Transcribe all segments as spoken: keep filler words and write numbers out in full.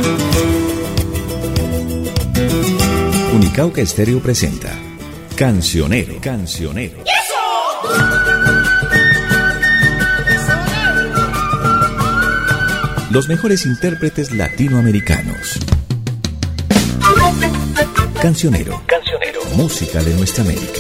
Unicauca Estéreo presenta Cancionero, Cancionero. Los mejores intérpretes latinoamericanos. Cancionero, Cancionero, música de nuestra América.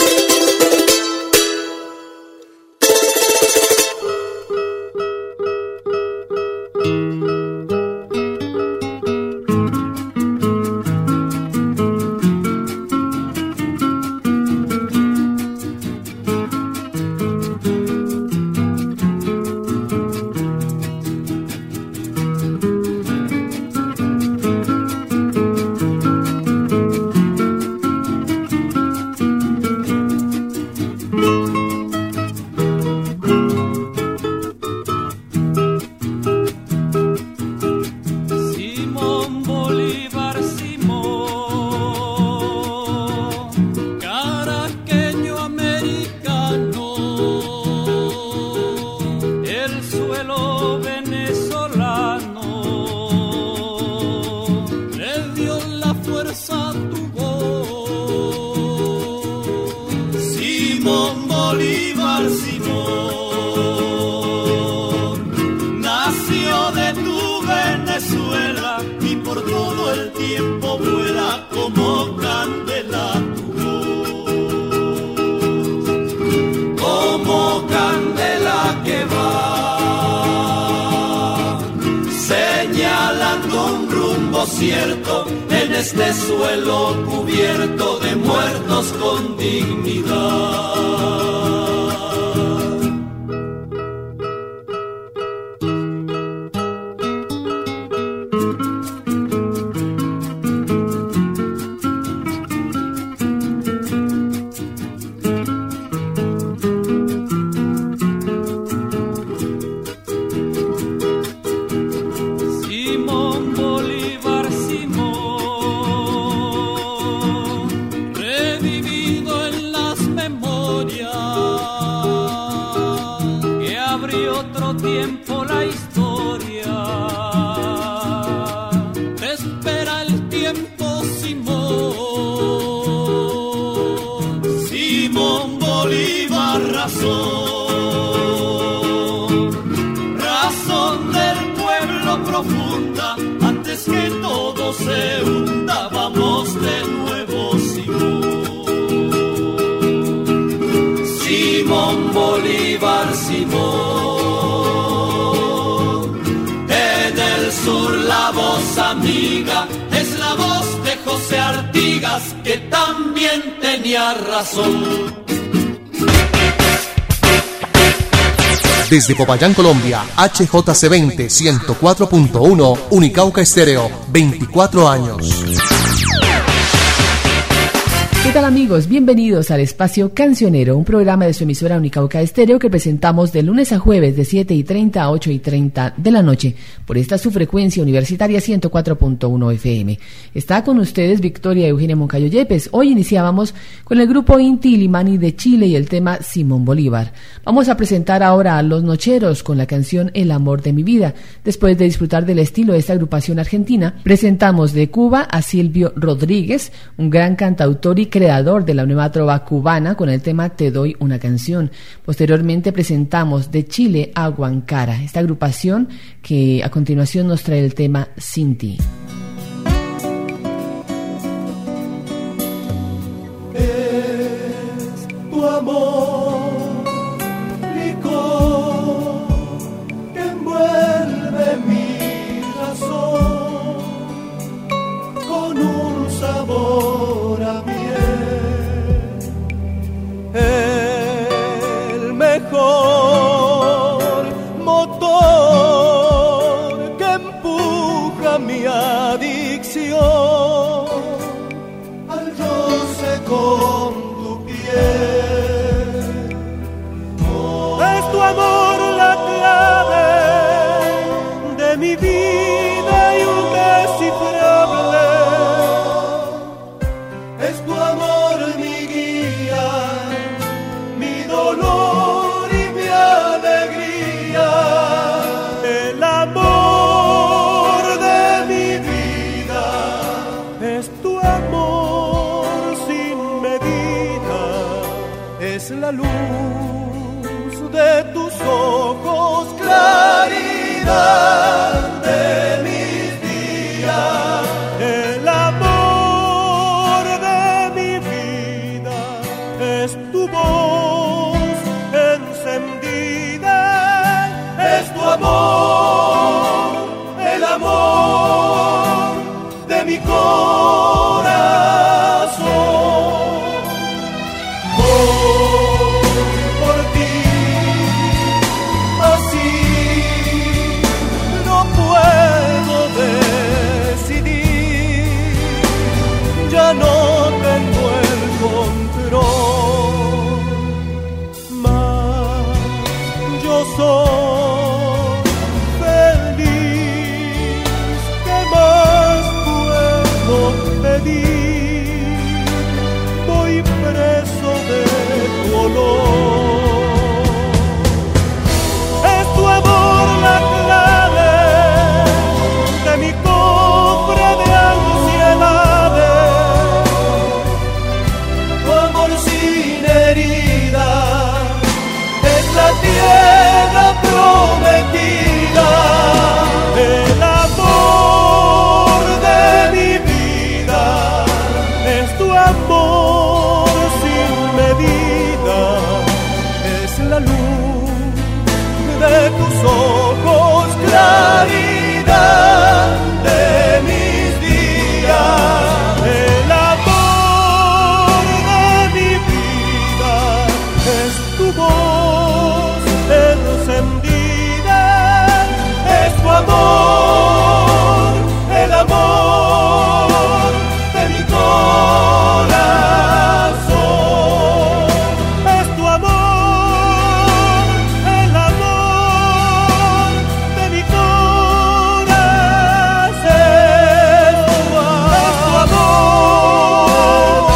Cierto en este suelo cubierto de muertos con dignidad. Amiga, es la voz de José Artigas, que también tenía razón. Desde Popayán, Colombia, H J C veinte, ciento cuatro punto uno, Unicauca Estéreo, veinticuatro años. ¿Qué tal, amigos? Bienvenidos al Espacio Cancionero, un programa de su emisora Unicauca Estéreo que presentamos de lunes a jueves de siete y treinta a ocho y treinta de la noche por esta su frecuencia universitaria ciento cuatro punto uno F M. Está con ustedes Victoria Eugenia Moncayo Yepes. Hoy iniciábamos con el grupo Inti Limani de Chile y el tema Simón Bolívar. Vamos a presentar ahora a Los Nocheros con la canción El amor de mi vida. Después de disfrutar del estilo de esta agrupación argentina, presentamos de Cuba a Silvio Rodríguez, un gran cantautor y creador de la nueva trova cubana, con el tema Te doy una canción. Posteriormente presentamos de Chile a Guancara, esta agrupación que a continuación nos trae el tema Sin ti. Es tu amor, licor, que envuelve mi razón con un sabor a miel. El mejor motor que empuja mi adicción al roce con tu piel. Oh, es tu amor la clave de mi vida indescifrable. Es tu amor mi guía, mi dolor y mi alegría. El amor de mi la luz de tus ojos, claridad de mis días. El amor de mi vida es tu voz encendida, es tu amor, el amor de mi corazón. Voy por ti, así no puedo decidir, ya no tengo el control, mas yo soy feliz. ¿Qué más puedo pedir? Voy preso de tu olor. Es tu amor la clave de mi cofre de ansiedades, tu amor sin herida es la tierra prometida. El amor de mi vida es tu amor sin medida, es la luz de tus ojos, claridad de mis días. El amor de mi vida es tu voz encendida, es tu amor, el amor de mi corazón. Es tu amor, el amor de mi corazón. Es tu amor,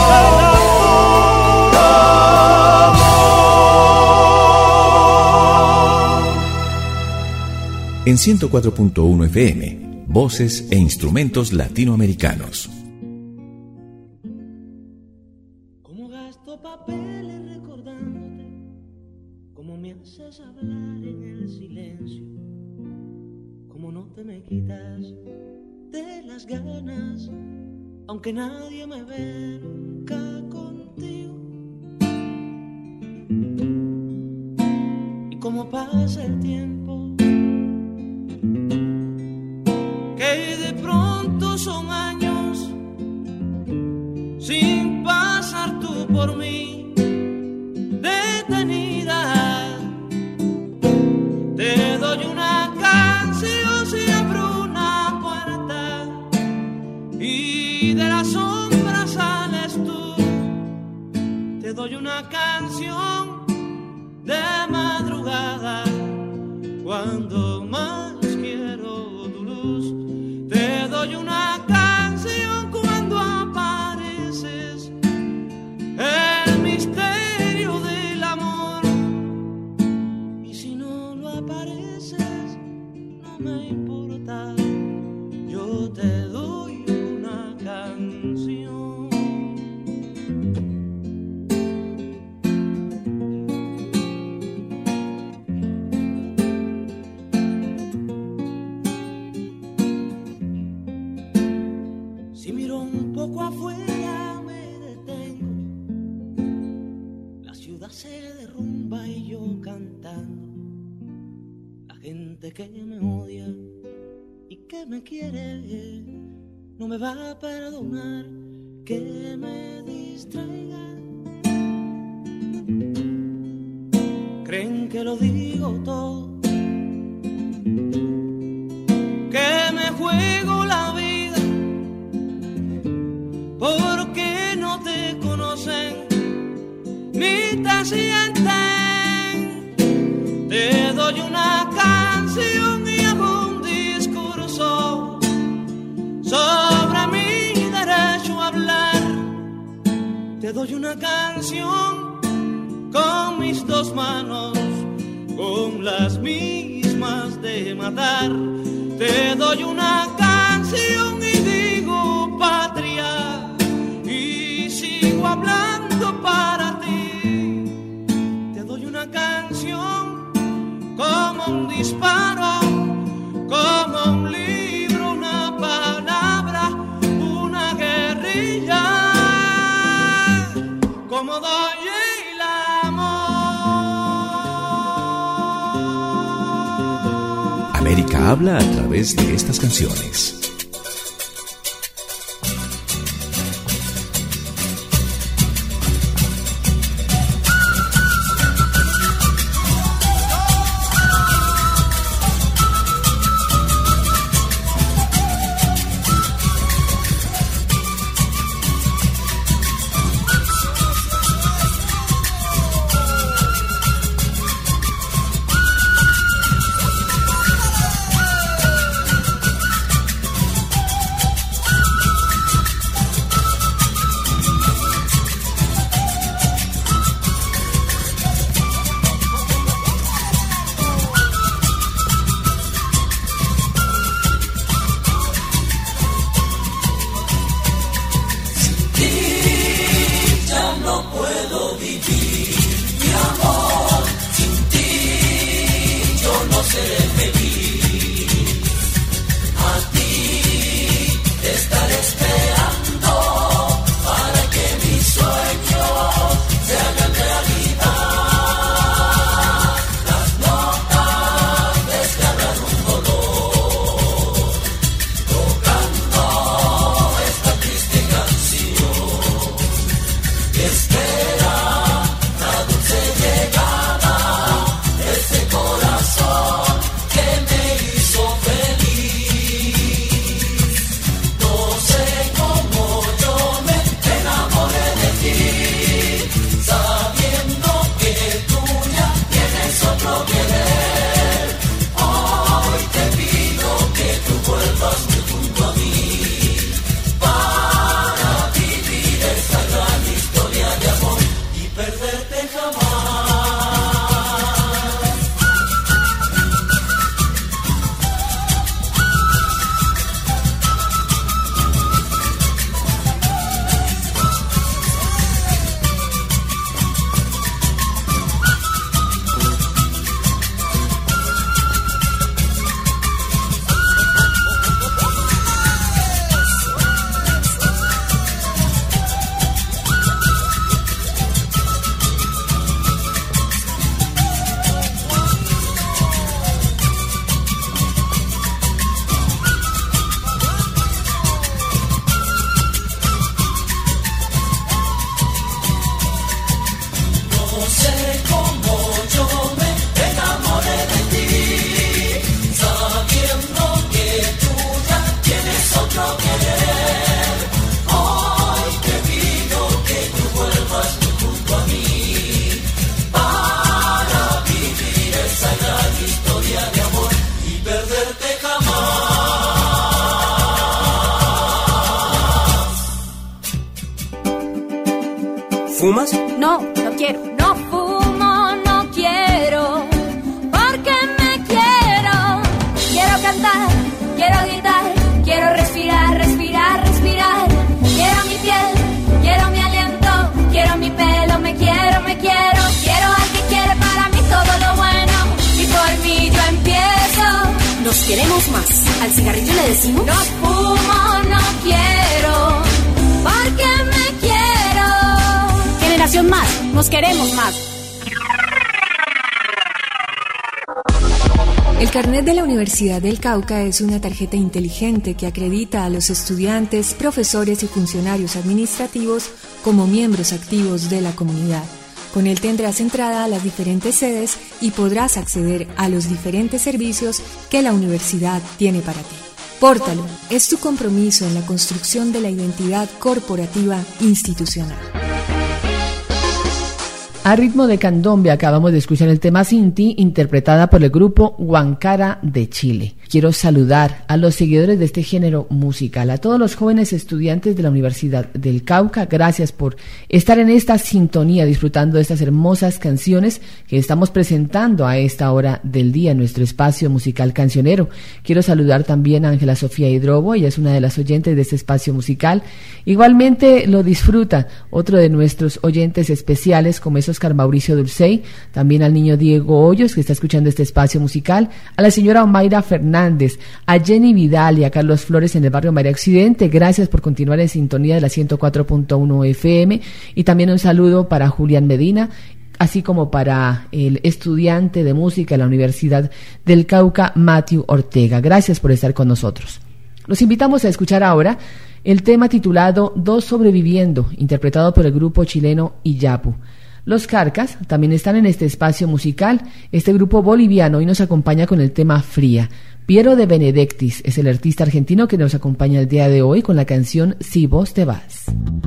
En ciento cuatro punto uno F M, voces e instrumentos latinoamericanos. Como gasto papeles recordándote, como me haces hablar en el silencio, como no te me quitas de las ganas, aunque nadie me ve nunca contigo. Y como pasa el tiempo, que de pronto son años sin pasar tú por mí detenida. Te doy una canción si abro una puerta y de la sombra sales tú. Te doy una canción de madrugada cuando más quiero tu luz. Te doy una canción cuando apareces, el misterio del amor. Y si no lo apareces, no me importa, yo te doy una canción. Si miro un poco afuera me detengo, la ciudad se derrumba y yo cantando. La gente que me odia y que me quiere no me va a perdonar que me distraiga. Creen que lo digo todo, que me juego la vida, porque no te conocen ni te sienten. Te doy una canción y hago un discurso sobre mi derecho a hablar. Te doy una canción con mis dos manos, con las mismas de matar. Te doy una canción y digo patria, y sigo hablando para ti Cauca habla a través de estas canciones. ¿Fumas? No, no quiero. No fumo, no quiero, porque me quiero. Quiero cantar, quiero gritar, quiero respirar, respirar, respirar. Quiero mi piel, quiero mi aliento, quiero mi pelo, me quiero, me quiero. Quiero al que quiere para mí todo lo bueno, y por mí yo empiezo. Nos queremos más. Al cigarrillo le decimos: no fumo, no quiero, porque me quiero. Generación Más, nos queremos más. El carnet de la Universidad del Cauca es una tarjeta inteligente que acredita a los estudiantes, profesores y funcionarios administrativos como miembros activos de la comunidad. Con él tendrás entrada a las diferentes sedes y podrás acceder a los diferentes servicios que la universidad tiene para ti. Pórtalo, es tu compromiso en la construcción de la identidad corporativa institucional. A ritmo de candombe acabamos de escuchar el tema Sinti, interpretada por el grupo Huancara de Chile. Quiero saludar a los seguidores de este género musical, a todos los jóvenes estudiantes de la Universidad del Cauca. Gracias por estar en esta sintonía, disfrutando de estas hermosas canciones que estamos presentando a esta hora del día en nuestro espacio musical cancionero. Quiero saludar también a Ángela Sofía Hidrobo, ella es una de las oyentes de este espacio musical. Igualmente lo disfruta otro de nuestros oyentes especiales, como es Oscar Mauricio Dulcey, también al niño Diego Hoyos, que está escuchando este espacio musical, a la señora Omaira Fernández, a Jenny Vidal y a Carlos Flores en el barrio María Occidente. Gracias por continuar en sintonía de la ciento cuatro punto uno F M, y también un saludo para Julián Medina, así como para el estudiante de música de la Universidad del Cauca, Matthew Ortega. Gracias por estar con nosotros. Los invitamos a escuchar ahora el tema titulado Dos Sobreviviendo, interpretado por el grupo chileno Iyapu. Los Carcas también están en este espacio musical. Este grupo boliviano hoy nos acompaña con el tema Fría. Piero de Benedictis es el artista argentino que nos acompaña el día de hoy con la canción Si vos te vas.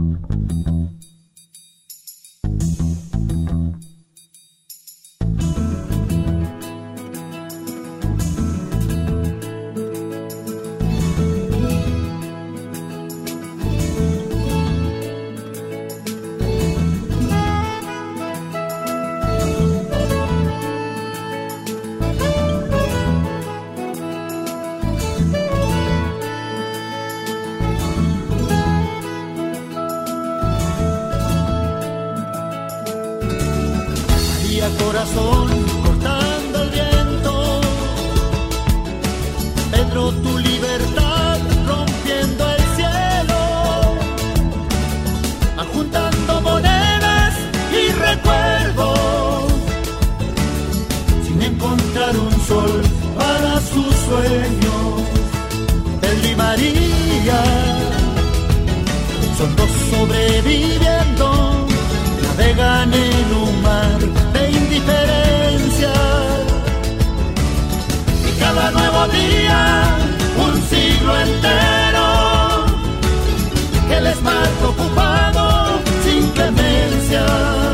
Corazón cortando el viento, Pedro, tu libertad rompiendo el cielo, juntando monedas y recuerdos, sin encontrar un sol para sus sueños. Pedro y María son dos sobreviviendo, navegan en un mar de indiferencia, y cada nuevo día un siglo entero que les marca ocupado sin clemencia.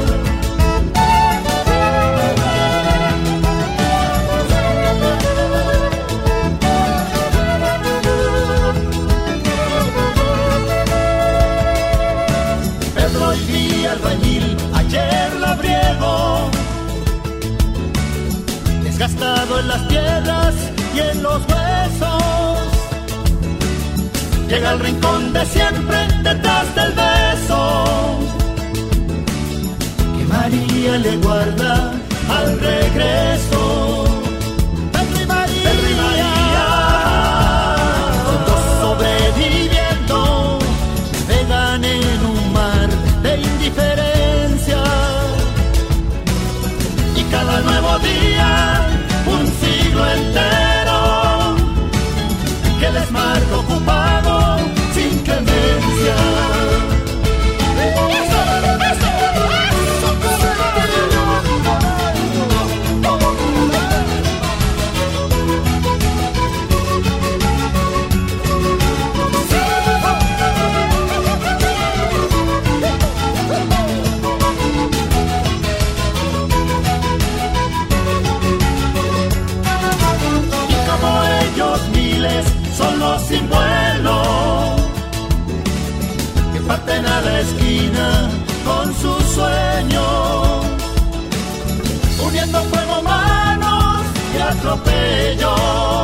Pedro y Vía albañil, ayer labriego, desgastado en las piedras y en los huesos, llega al rincón de siempre detrás del beso que María le guarda al regreso. Pedro y María, Pedro y María, todos sobreviviendo, navegan en un mar de indiferencia, y cada nuevo día un siglo entero que les marca ocupado sin clemencia. Son los sin vuelo que parten a la esquina con sus sueños, uniendo fuego, manos y atropellos.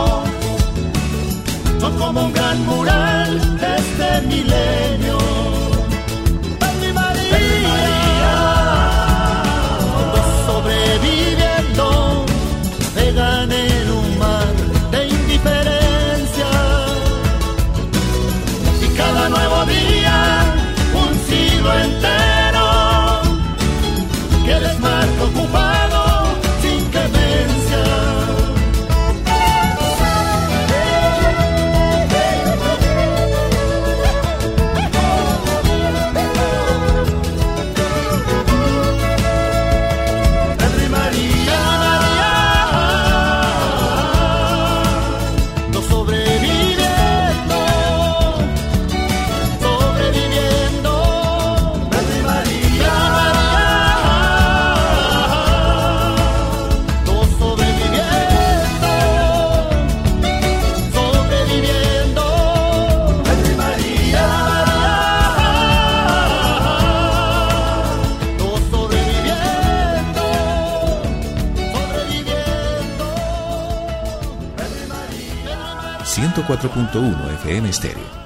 Son como un gran mural de este milenio. Pedro y María, Pedro y María, todos sobreviviendo, navegan en un mar de indiferencia. Cada nuevo día, un siglo entero que les marca ocupado sin clemencia. Pedro y María, no sobreviviendo. ciento cuatro punto uno F M Stereo.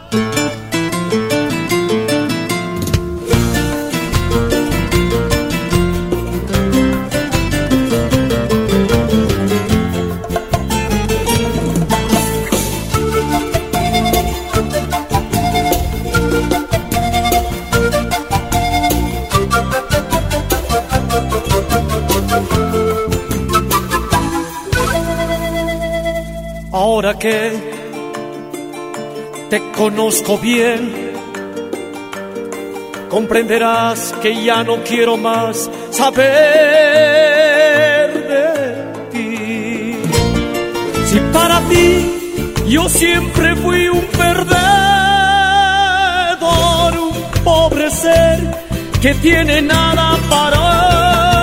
Ahora que te conozco bien, comprenderás que ya no quiero más saber de ti. Si para ti yo siempre fui un perdedor, un pobre ser que tiene nada para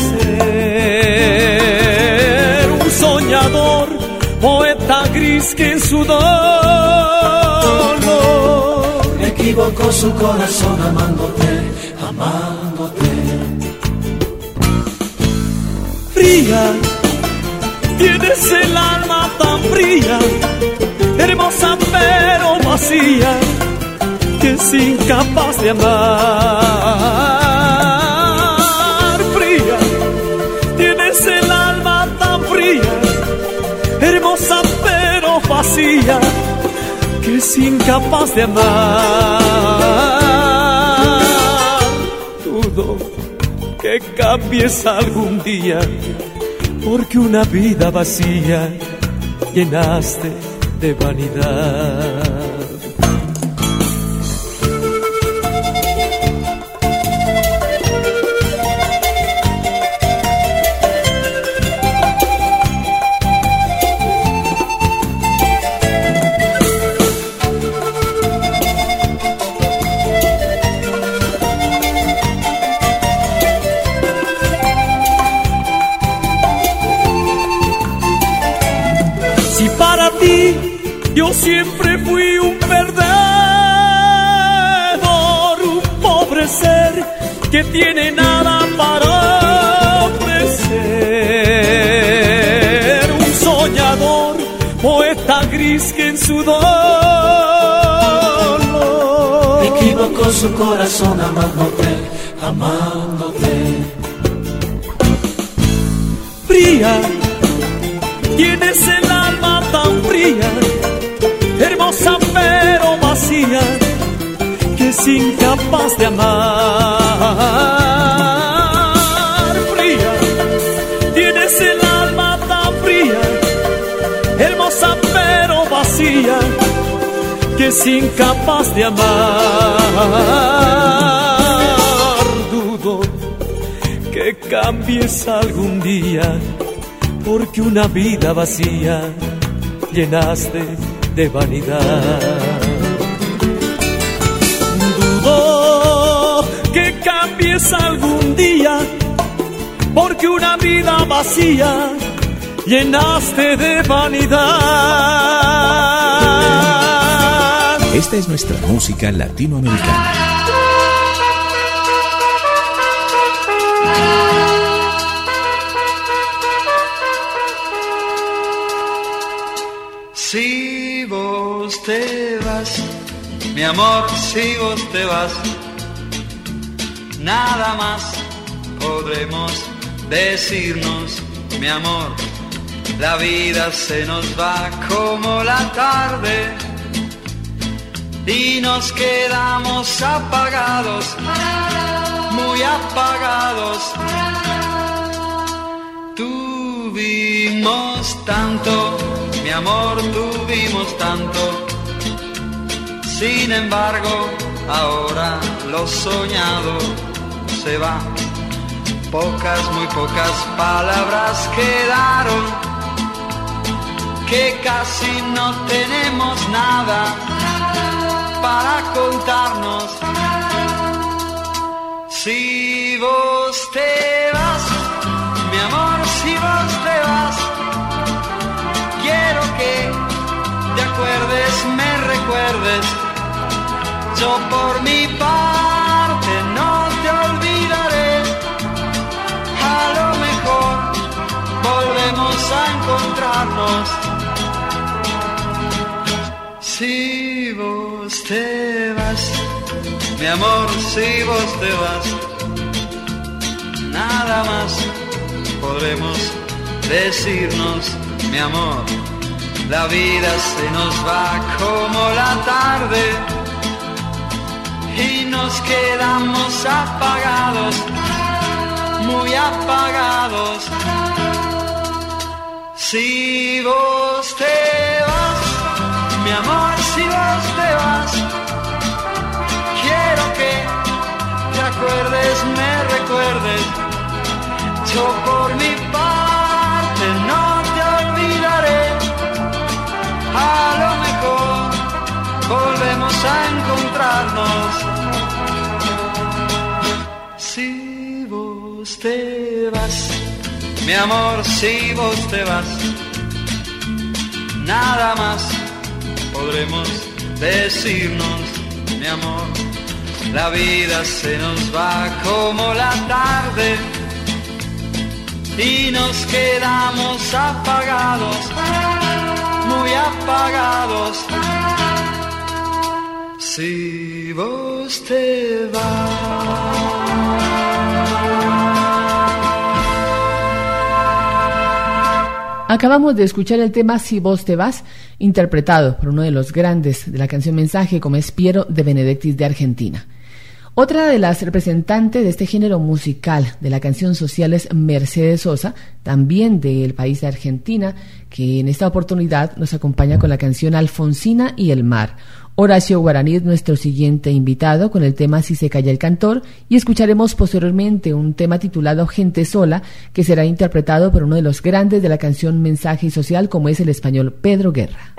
ofrecer, un soñador, poeta gris que en su dolor me equivocó su corazón amándote, amándote. Fría, tienes el alma tan fría, hermosa pero vacía, que es incapaz de amar. Fría, tienes el alma tan fría, hermosa pero vacía, que es incapaz de amar. Dudo que cambies algún día, porque una vida vacía llenaste de vanidad. Yo siempre fui un perdedor, un pobre ser que tiene nada para ofrecer, un soñador, poeta gris que en su dolor me equivocó su corazón amándote, amándote. Fría, tienes el alma tan fría, hermosa pero vacía, que es incapaz de amar. Fría, tienes el alma tan fría, hermosa pero vacía, que es incapaz de amar. Dudo que cambies algún día, porque una vida vacía llenaste de vanidad. Dudo que cambies algún día, porque una vida vacía llenaste de vanidad. Esta es nuestra música latinoamericana. Si vos te vas, mi amor, si vos te vas, nada más podremos decirnos, mi amor. La vida se nos va como la tarde y nos quedamos apagados, muy apagados. Tuvimos tanto, mi amor, tuvimos tanto. Sin embargo, ahora lo soñado se va. Pocas, muy pocas palabras quedaron, que casi no tenemos nada para contarnos. Si vos te vas, mi amor, si vos te vas, quiero que te acuerdes, me recuerdes. Yo por mi parte no te olvidaré. A lo mejor volvemos a encontrarnos. Si vos te vas, mi amor, si vos te vas, nada más podremos decirnos, mi amor. La vida se nos va como la tarde y nos quedamos apagados, muy apagados. Si vos te vas, mi amor, si vos te vas, quiero que te acuerdes, me recuerdes. Yo por mi parte no te olvidaré. A lo mejor volvemos a encontrarnos. Si vos te vas, mi amor, si vos te vas, nada más podremos decirnos, mi amor. La vida se nos va como la tarde y nos quedamos apagados, muy apagados. Si vos te vas. Acabamos de escuchar el tema Si vos te vas, interpretado por uno de los grandes de la canción Mensaje, como es Piero de Benedettis de Argentina. Otra de las representantes de este género musical de la canción social es Mercedes Sosa, también del país de Argentina, que en esta oportunidad nos acompaña con la canción Alfonsina y el mar. Horacio Guaraní es nuestro siguiente invitado con el tema Si se calla el cantor, y escucharemos posteriormente un tema titulado Gente sola, que será interpretado por uno de los grandes de la canción Mensaje y Social, como es el español Pedro Guerra.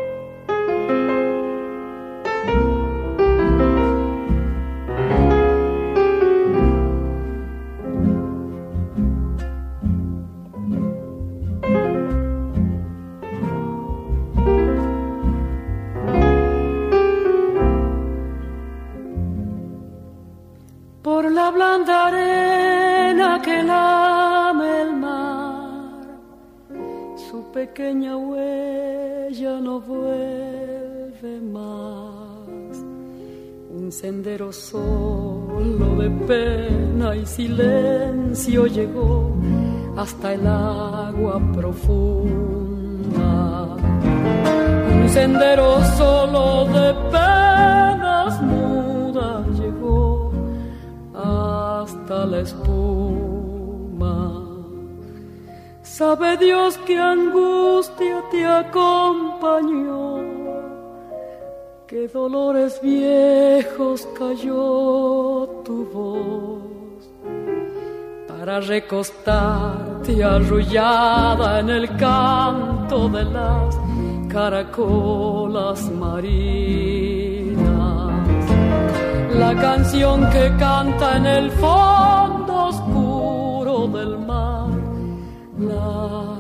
Por la blanda arena que lame el mar, su pequeña huella no vuelve más. Un sendero solo de pena y silencio llegó hasta el agua profunda. Un sendero solo de penas mudas llegó hasta la espuma. Sabe Dios qué angustia te acompañó, qué dolores viejos cayó tu voz, para recostarte arrullada en el canto de las caracolas marinas. La canción que canta en el fondo oscuro del mar, la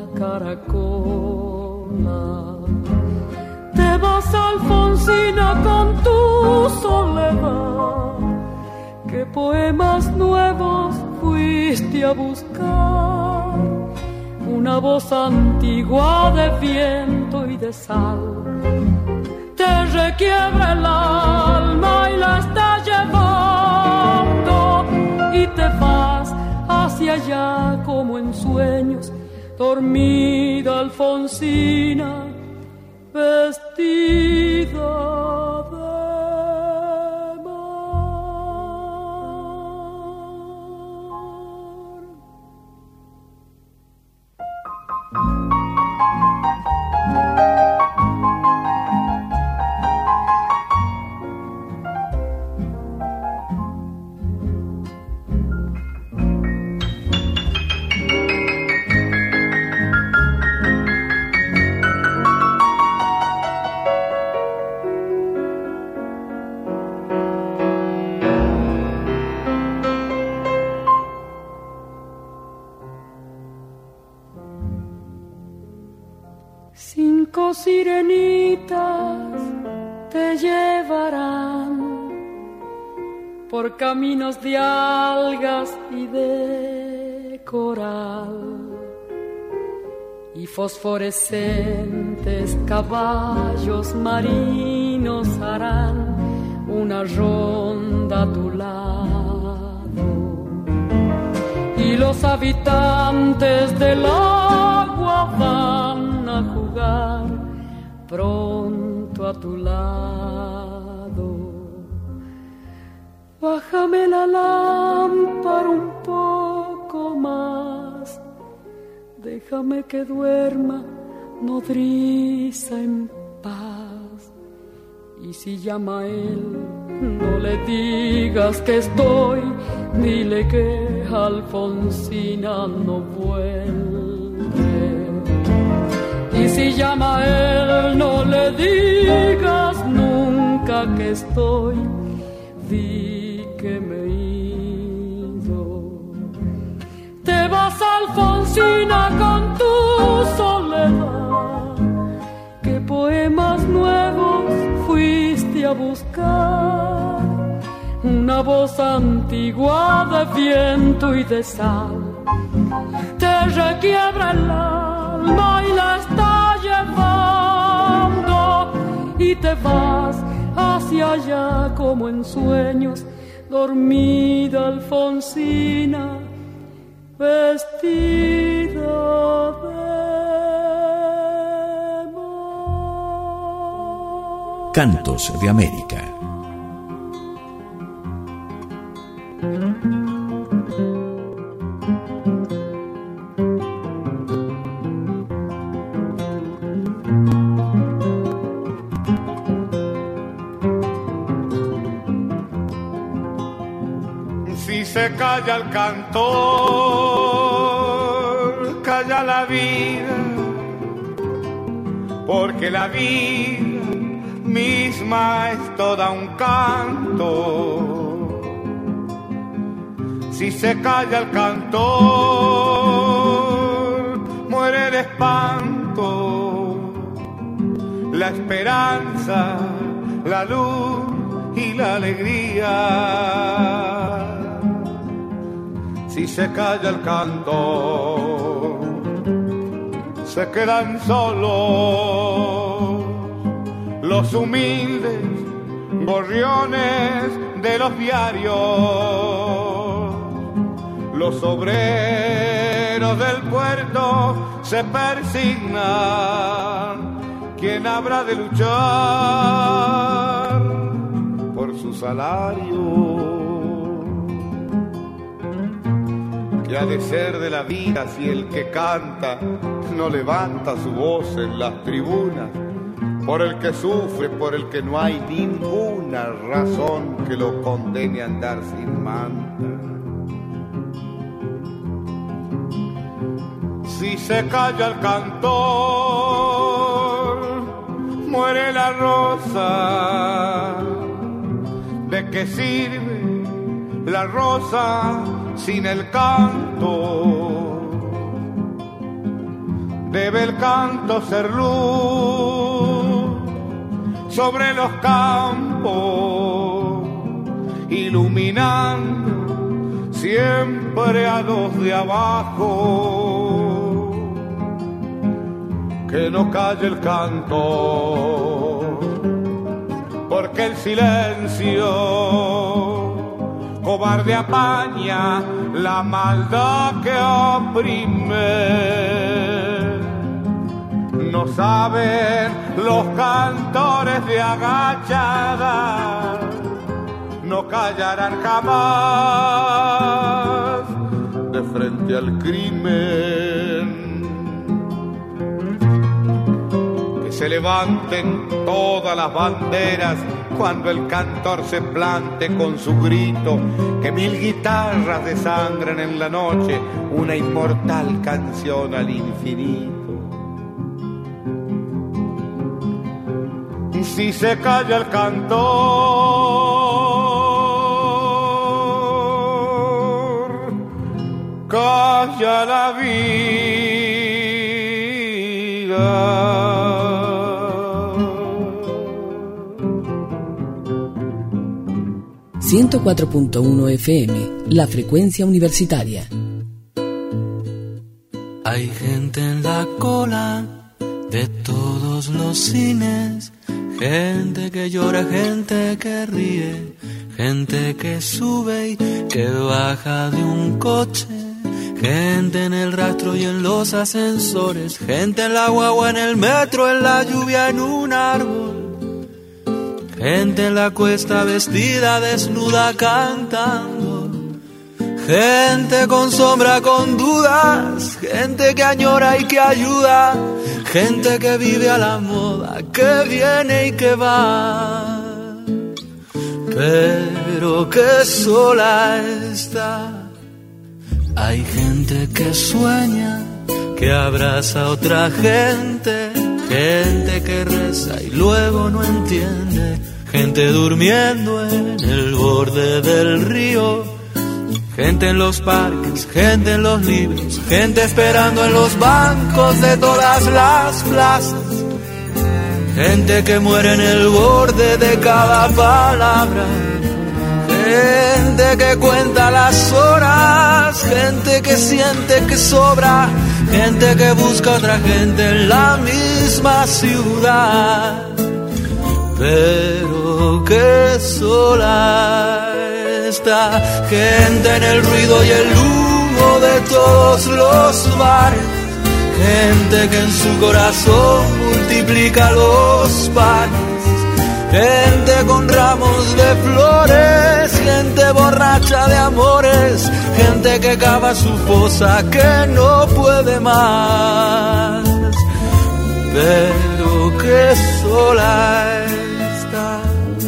caracola. Te vas, Alfonsina, con tu soledad. ¿Qué poemas nuevos fuiste a buscar? Una voz antigua de viento y de sal te requiebra el alma y la está llevando, y te vas hacia allá como en sueños, dormida Alfonsina, vestida de cinco sirenitas te llevarán por caminos de algas y de coral, y fosforescentes caballos marinos harán una ronda a tu lado, y los habitantes del agua van a jugar pronto a tu lado. Bájame la lámpara un poco más, déjame que duerma nodriza en paz. Y si llama a él, no le digas que estoy, dile que Alfonsina no vuelve. Y si llama a él, no le digas nunca que estoy, di que me he ido. Te vas, Alfonsina, con tu soledad, ¿qué poemas nuevos fuiste a buscar? Una voz antigua de viento y de sal te requiebra el alma y la está llevando, y te vas hacia allá como en sueños, dormida Alfonsina, vestida de mar. Cantos de América. Si se calla el cantor, calla la vida, porque la vida misma es toda un canto. Si se calla el cantor, muere el espanto, la esperanza, la luz y la alegría. Si se calla el canto, se quedan solos los humildes gorriones de los diarios, los obreros del puerto se persignan. ¿Quién habrá de luchar por su salario? ¿Qué ha de ser de la vida si el que canta no levanta su voz en las tribunas? Por el que sufre, por el que no hay ninguna razón que lo condene a andar sin manta. Si se calla el cantor, muere la rosa. ¿De qué sirve la rosa sin el canto? Debe el canto ser luz sobre los campos, iluminando siempre a los de abajo. Que no calle el canto, porque el silencio cobarde apaña la maldad que oprime. No saben los cantores de agachada, no callarán jamás de frente al crimen. Que se levanten todas las banderas cuando el cantor se plante con su grito, que mil guitarras desangren en la noche una inmortal canción al infinito. Si se calla el cantor, calla la vida. ciento cuatro punto uno F M, la frecuencia universitaria. Hay gente en la cola de todos los cines, gente que llora, gente que ríe, gente que sube y que baja de un coche, gente en el rastro y en los ascensores, gente en la guagua, en el metro, en la lluvia, en un árbol, gente en la cuesta vestida desnuda cantando, gente con sombra, con dudas, gente que añora y que ayuda, gente que vive a la moda, que viene y que va. pero que sola está. Hay gente que sueña, que abraza a otra gente, gente que reza y luego no entiende, gente durmiendo en el borde del río, gente en los parques, gente en los libros, gente esperando en los bancos de todas las plazas, gente que muere en el borde de cada palabra, gente que cuenta las horas, gente que siente que sobra, gente que busca otra gente en la misma ciudad, pero que sola está. Gente en el ruido y el humo de todos los bares, gente que en su corazón multiplica los panes, gente con ramos de flores, gente borracha de amores, gente que cava su fosa que no puede más, pero que sola está.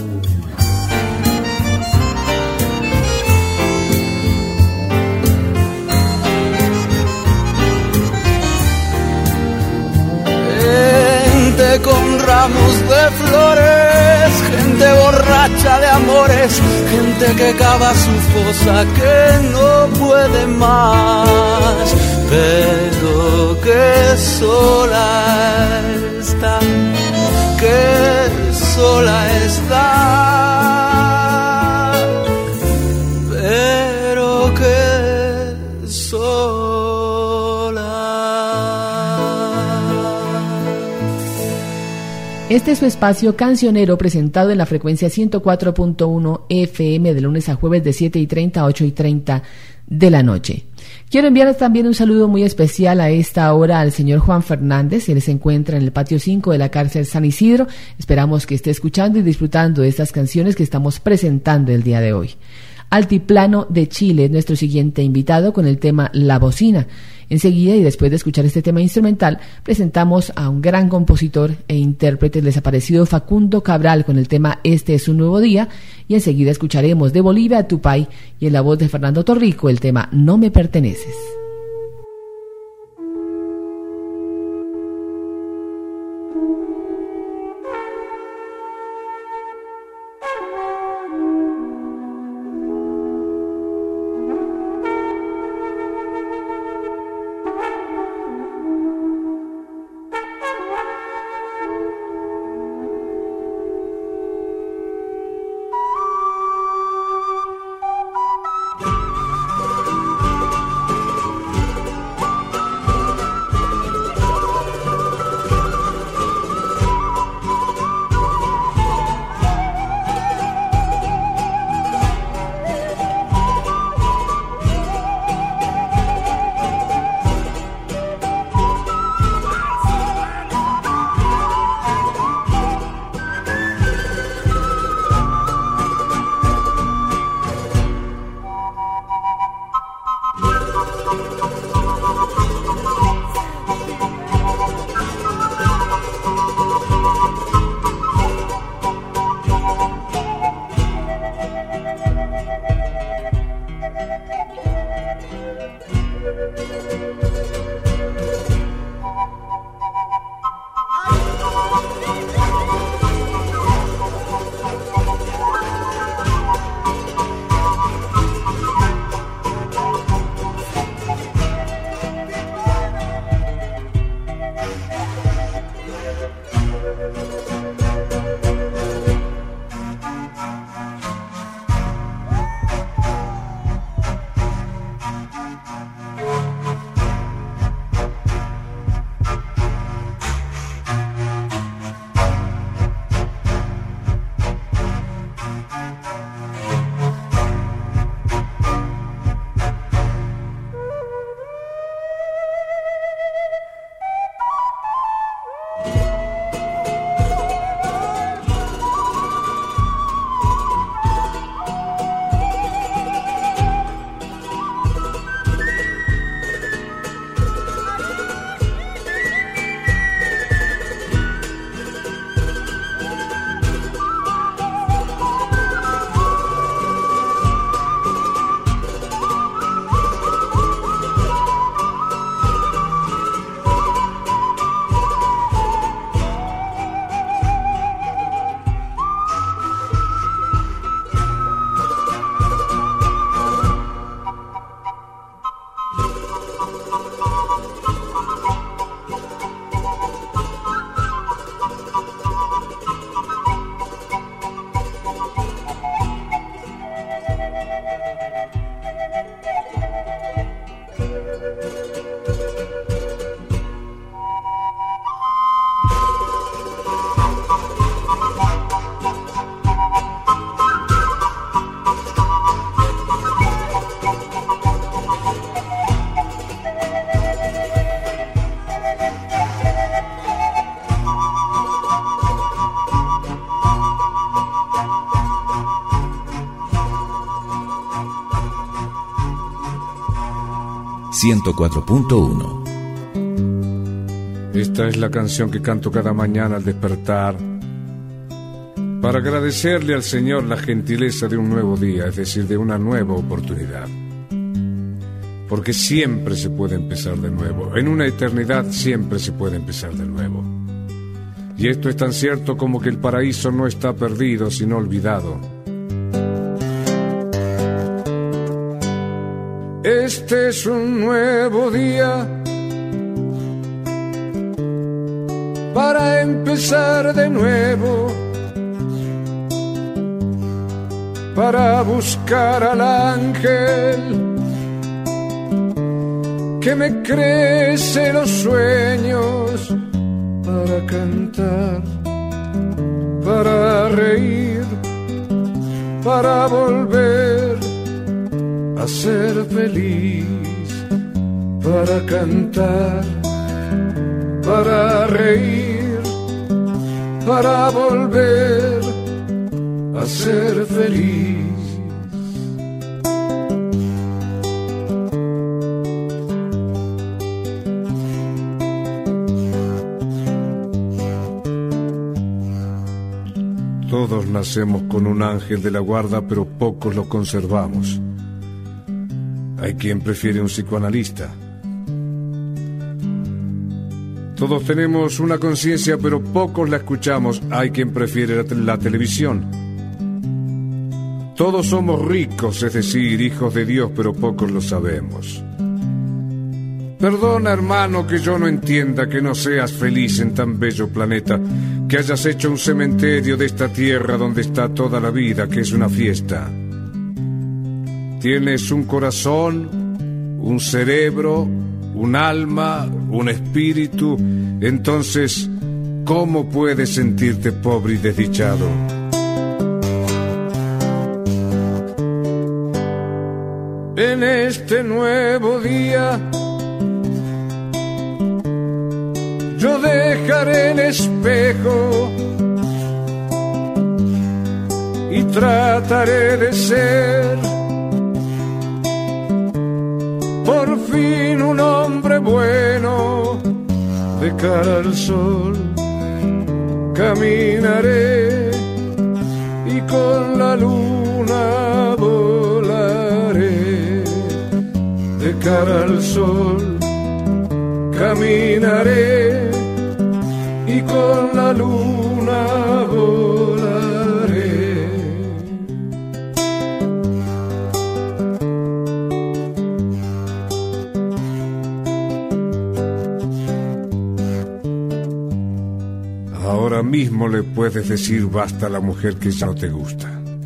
Gente con ramos de flores, gente borracha de amores, gente que cava su fosa que no puede más, pero que sola está, que sola está, pero que sola. Este es su espacio cancionero presentado en la frecuencia ciento cuatro punto uno F M de lunes a jueves de siete y treinta a ocho y treinta de la noche. Quiero enviar también un saludo muy especial a esta hora al señor Juan Fernández. Él se encuentra en el patio cinco de la cárcel San Isidro. Esperamos que esté escuchando y disfrutando de estas canciones que estamos presentando el día de hoy. Altiplano de Chile es nuestro siguiente invitado con el tema La Bocina. Enseguida, y después de escuchar este tema instrumental, presentamos a un gran compositor e intérprete, el desaparecido Facundo Cabral, con el tema Este es un nuevo día, y enseguida escucharemos de Bolivia a Tupay, y en la voz de Fernando Torrico, el tema No me perteneces. ciento cuatro punto uno. Esta es la canción que canto cada mañana al despertar, para agradecerle al Señor la gentileza de un nuevo día, es decir, de una nueva oportunidad. Porque siempre se puede empezar de nuevo. En una eternidad siempre se puede empezar de nuevo. Y esto es tan cierto como que el paraíso no está perdido, sino olvidado. Este es un nuevo día para empezar de nuevo, para buscar al ángel que me crece los sueños, para cantar, para reír, para volver a ser feliz, para cantar, para reír, para volver a ser feliz. Todos nacemos con un ángel de la guarda, pero pocos lo conservamos. Hay quien prefiere un psicoanalista. Todos tenemos una conciencia, pero pocos la escuchamos. Hay quien prefiere la, te- la televisión. Todos somos ricos, es decir, hijos de Dios, pero pocos lo sabemos. Perdona, hermano, que yo no entienda que no seas feliz en tan bello planeta, que hayas hecho un cementerio de esta tierra donde está toda la vida, que es una fiesta. Tienes un corazón, un cerebro, un alma, un espíritu. Entonces, ¿cómo puedes sentirte pobre y desdichado? En este nuevo día yo dejaré el espejo y trataré de ser por fin un hombre bueno. De cara al sol caminaré y con la luna volaré. De cara al sol caminaré y con la luna volaré. Ahora mismo le puedes decir basta a la mujer que ya no te gusta,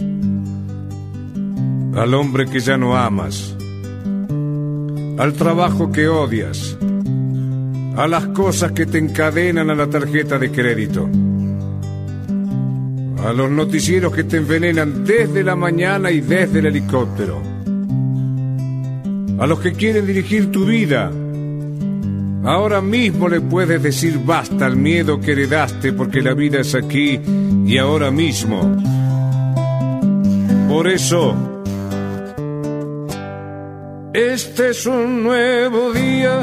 al hombre que ya no amas, al trabajo que odias, a las cosas que te encadenan a la tarjeta de crédito, a los noticieros que te envenenan desde la mañana y desde el helicóptero, a los que quieren dirigir tu vida. Ahora mismo le puedes decir basta al miedo que heredaste, porque la vida es aquí y ahora mismo. Por eso, este es un nuevo día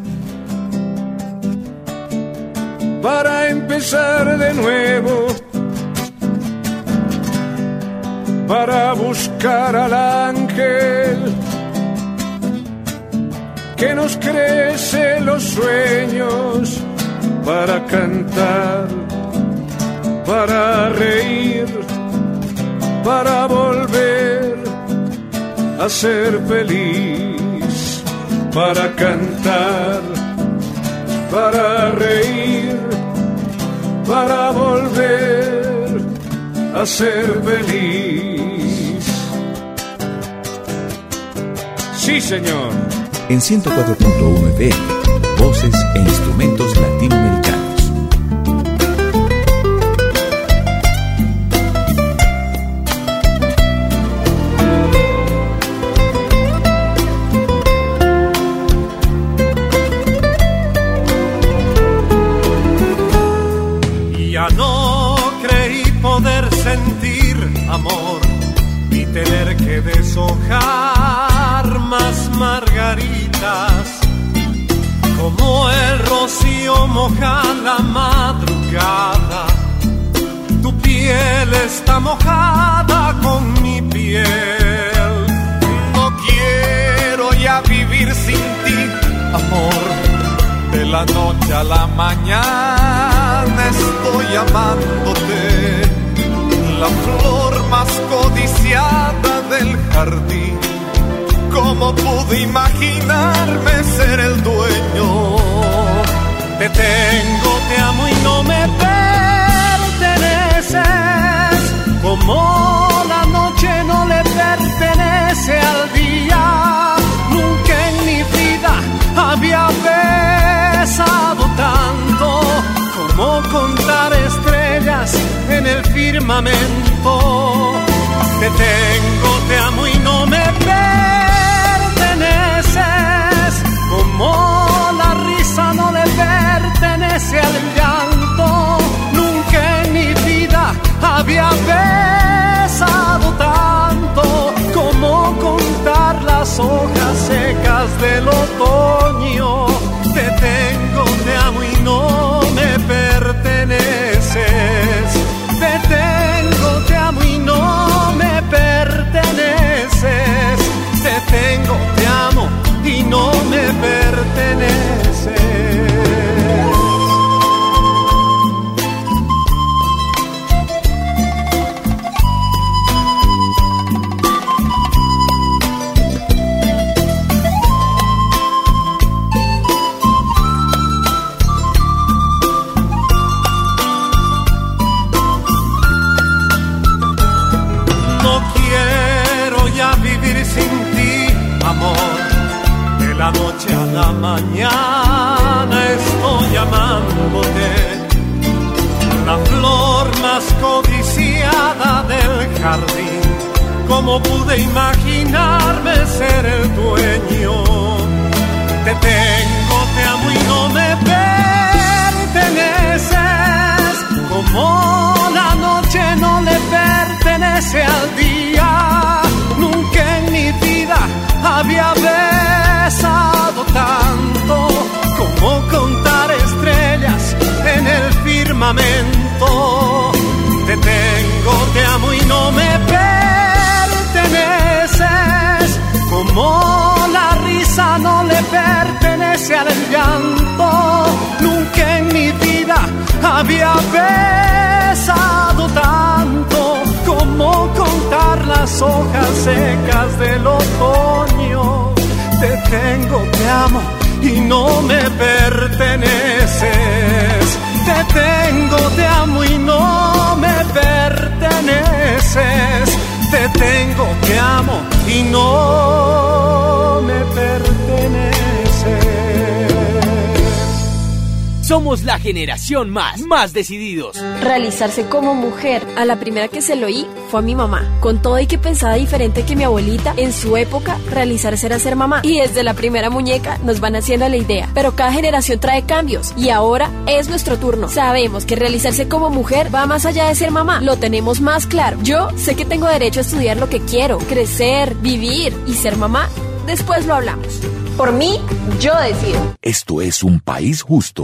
para empezar de nuevo, para buscar al ángel que nos crece los sueños, para cantar, para reír, para volver a ser feliz, para cantar, para reír, para volver a ser feliz. Sí, señor. En ciento cuatro punto uno F M, voces e instrumentos latinoamericanos. Ya no creí poder sentir amor y tener que deshojar más margaritas, como el rocío moja la madrugada. Tu piel está mojada con mi piel. No quiero ya vivir sin ti, amor. De la noche a la mañana estoy amándote, la flor más codiciada del jardín. ¿Cómo pude imaginarme ser el dueño? Te tengo, te amo y no me perteneces, como la noche no le pertenece al día. Nunca en mi vida había besado tanto, como contar estrellas en el firmamento. Te tengo, te amo y no me perteneces, como la risa no le pertenece al llanto. Nunca en mi vida había besado tanto, como contar las hojas secas del otoño. Te tengo, te amo y no me perteneces. Te tengo, te amo y no me perteneces. Te tengo, te amo y no me perteneces. De la noche a la mañana estoy amándote, la flor más codiciada del jardín. ¿Cómo pude imaginarme ser el dueño? Te tengo, te amo y no me perteneces, como la noche no le pertenece al día. Nunca en mi vida había besado tanto, como contar estrellas en el firmamento. Te tengo, te amo y no me perteneces, como la risa no le pertenece al llanto. Nunca en mi vida había besado tanto, como contar las hojas secas del otoño. Te tengo, te amo y no me perteneces. Te tengo, te amo y no me perteneces. Te tengo, te amo y no me perteneces. Somos la generación más, más decididos. Realizarse como mujer, a la primera que se lo oí fue a mi mamá. Con todo y que pensaba diferente que mi abuelita, en su época, realizarse era ser mamá. Y desde la primera muñeca nos van haciendo la idea. Pero cada generación trae cambios y ahora es nuestro turno. Sabemos que realizarse como mujer va más allá de ser mamá. Lo tenemos más claro. Yo sé que tengo derecho a estudiar lo que quiero, crecer, vivir y ser mamá. Después lo hablamos. Por mí, yo decido. Esto es un país justo.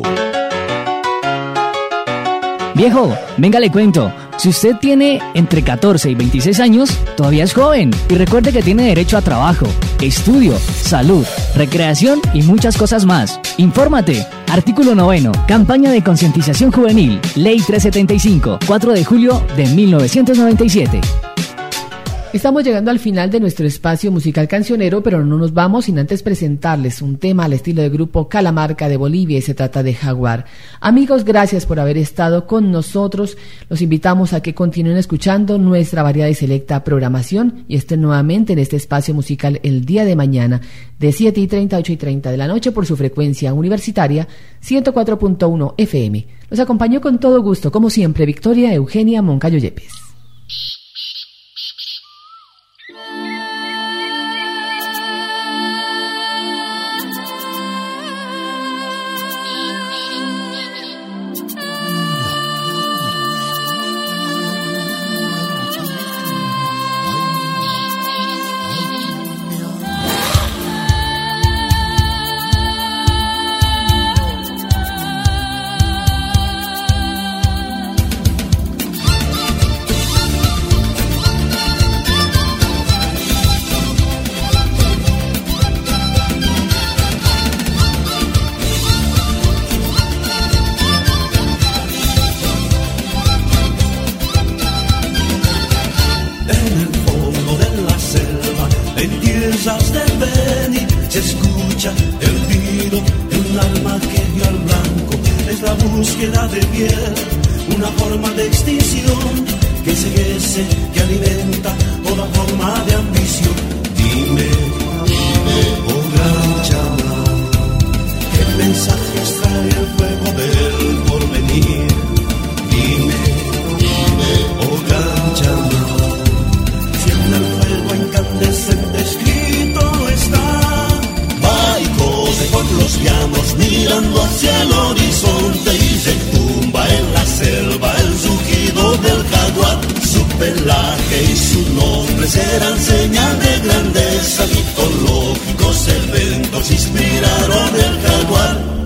Viejo, venga le cuento, si usted tiene entre catorce y veintiséis años, todavía es joven y recuerde que tiene derecho a trabajo, estudio, salud, recreación y muchas cosas más. Infórmate. Artículo noveno, campaña de concientización juvenil, Ley trescientos setenta y cinco, cuatro de julio de mil novecientos noventa y siete. Estamos llegando al final de nuestro espacio musical cancionero, pero no nos vamos sin antes presentarles un tema al estilo del grupo Calamarca de Bolivia, y se trata de Jaguar. Amigos, gracias por haber estado con nosotros. Los invitamos a que continúen escuchando nuestra variada y selecta programación y estén nuevamente en este espacio musical el día de mañana de siete y treinta a ocho y treinta de la noche por su frecuencia universitaria ciento cuatro punto uno F M. Los acompañó con todo gusto, como siempre, Victoria Eugenia Moncayo Yepes. brisas del Beni se escucha el tiro de un alma que dio al blanco. Es la búsqueda de piel, una forma de extinción que enseguece, que alimenta toda forma de ambición. Dime, dime, oh gran llama, ¿qué mensajes trae el fuego del porvenir? Dime, dime, oh gran llama, si en el fuego incandescente escrito está. Va y corre por los llanos mirando hacia el horizonte y se tumba en la selva el rugido del jaguar. Su pelaje y su nombre serán señal de grandeza. Mitológicos eventos inspiraron el jaguar.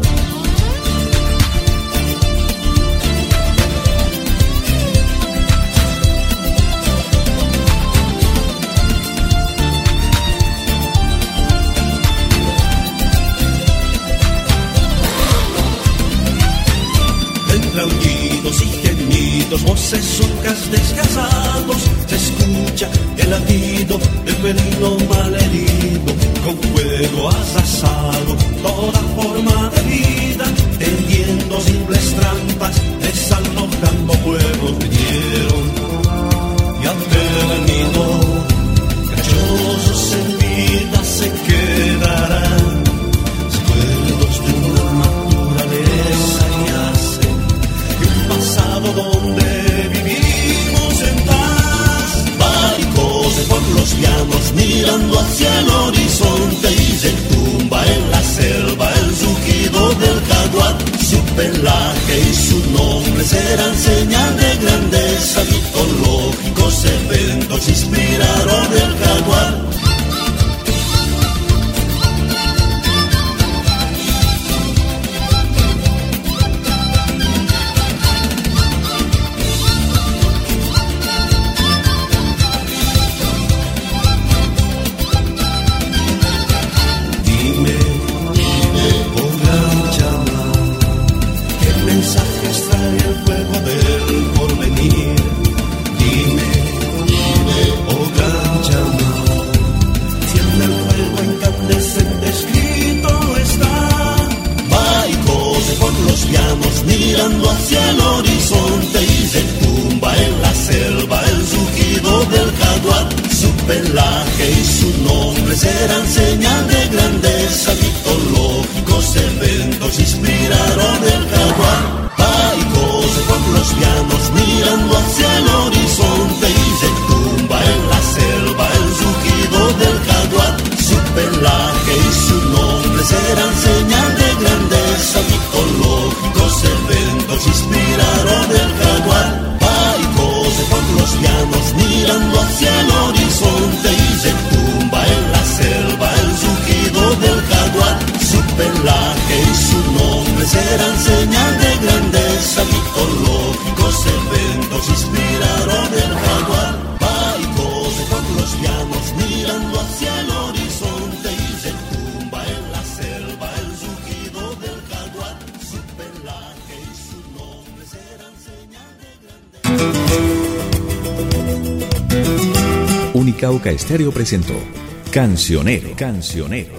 Aullidos y gemidos, voces surcas desgasados, se escucha el latido del felino malherido, con fuego arrasado toda forma de vida, tendiendo simples trampas, desalojando pueblos vinieron y al término cachosos en vida se quedarán, recuerdos de una naturaleza y hace pasado donde vivimos en paz. Va y corre por los llanos mirando hacia el horizonte y se tumba en la selva el rugido del jaguar. Su pelaje y su nombre serán señal de grandeza. Mitológicos eventos inspiraron el jaguar. Mirando hacia el horizonte y se tumba en la selva el rugido del jaguar. Su pelaje y su nombre serán señal de grandeza. Mitológicos eventos inspiraron el jaguar. Va y corre por los llanos mirando hacia el horizonte y se tumba en la selva el rugido del jaguar. Su pelaje y su nombre serán señal de grandeza. Mitológicos eventos inspiraron el jaguar. Va y corre por los llanos mirando hacia el horizonte y se tumba en la selva el rugido del jaguar. Su pelaje y su nombre serán señal de grandeza. Mitológicos eventos inspiraron el jaguar. Va y corre por los llanos mirando hacia el horizonte y se tumba en la selva el rugido del jaguar. Su pelaje y su nombre serán señal de grandeza. Unicauca Estéreo presentó Cancionero. Cancionero.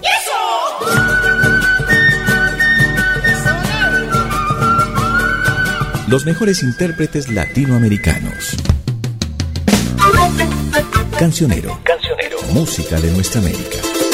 Los mejores intérpretes latinoamericanos. Cancionero. Cancionero. Música de nuestra América.